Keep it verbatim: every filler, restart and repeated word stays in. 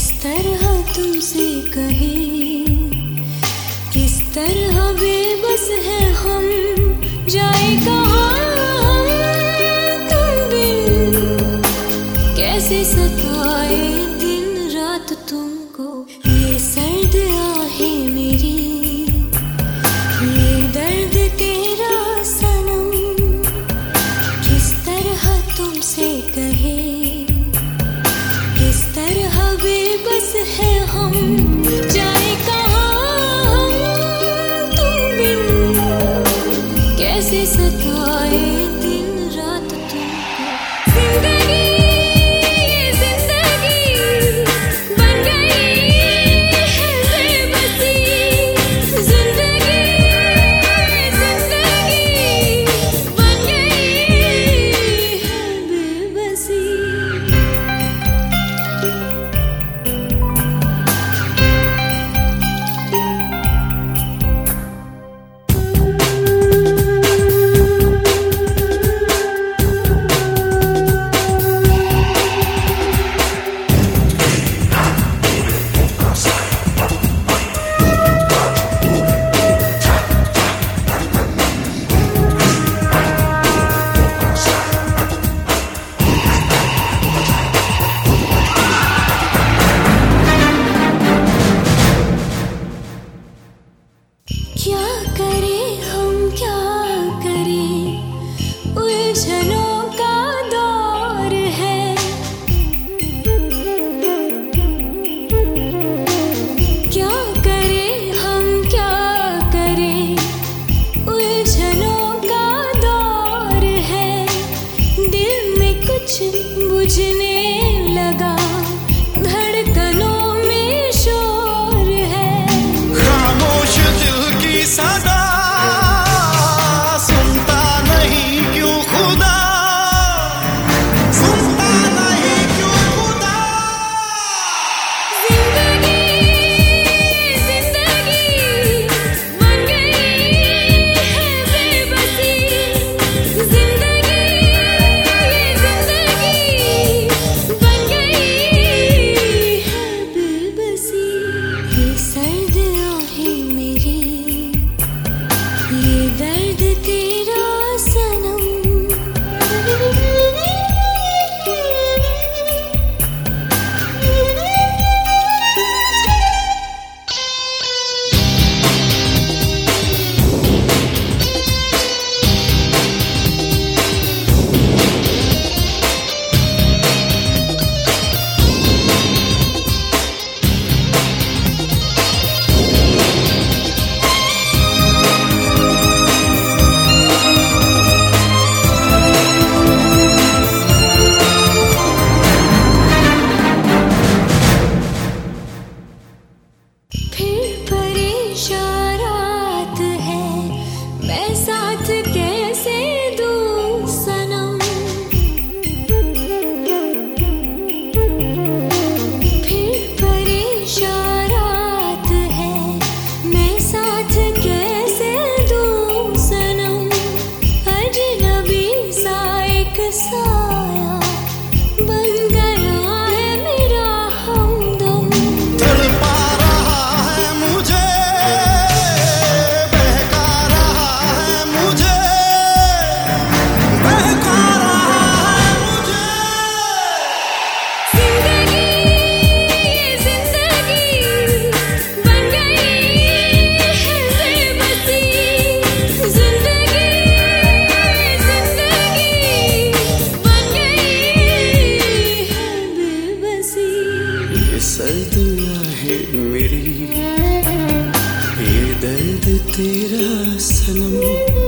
तरह तुमसे कहे, किस तरह बेबस है हम, जाए कहाँ तुम बिन, कैसे सताए दिन रात तुमको। ये सर्द आहें मेरी, ये दर्द तेरा सनम, किस तरह तुमसे कहे, किस तरह बेबस है हम, जाए कहाँ तुम बिन, कैसे सताए दिन रात तुमको। जिंदगी ये जिंदगी बन गई है बेबसी, जिंदगी ये जिंदगी बन गई है बेबसी। क्या करें हम क्या करें, उलझनों का दौर है, क्या करें हम क्या करें, उलझनों का दौर है, दिल में कुछ बुझने लगा, धड़कनों में शोर है। खामोश दिल की सदा सुनता नहीं क्यों खुदा, सुनता नहीं क्यों खुदा। जिंदगी जिंदगी बन गई है बेबसी, जिंदगी ये जिंदगी बन गई है बेबसी। ये सर्द आहें मेरी, ये दर्द तेरा सनम, फिर परेशान रात है, मैं साथ कैसे दूं सनम, फिर परेशान रात है, मैं साथ कैसे दूं सनम, अजनबी सा एक साया बन गया है मेरा हमदम। तड़पा रहा है मुझे, बहका रहा है मुझे, बहका रहा है मुझे। जिंदगी ये जिंदगी बन गई है बेबसी, जिंदगी ये जिंदगी बन गई है बेबसी। ये सर्द आहें मेरी, ये दर्द तेरा सनम।